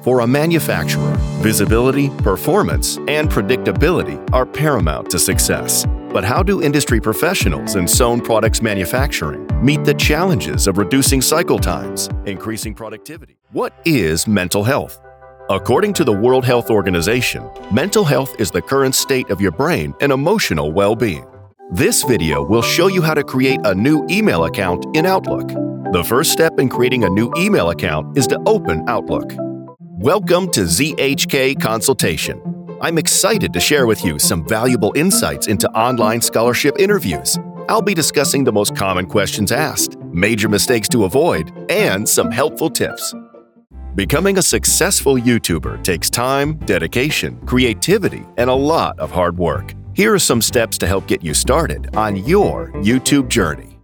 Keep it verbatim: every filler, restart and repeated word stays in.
For a manufacturer, visibility, performance, and predictability are paramount to success. But how do industry professionals in sewn products manufacturing meet the challenges of reducing cycle times, increasing productivity? What is mental health? According to the World Health Organization, mental health is the current state of your brain and emotional well-being. This video will show you how to create a new email account in Outlook. The first step in creating a new email account is to open Outlook. Welcome to Z H K Consultation. I'm excited to share with you some valuable insights into online scholarship interviews. I'll be discussing the most common questions asked, major mistakes to avoid, and some helpful tips. Becoming a successful YouTuber takes time, dedication, creativity, and a lot of hard work. Here are some steps to help get you started on your YouTube journey.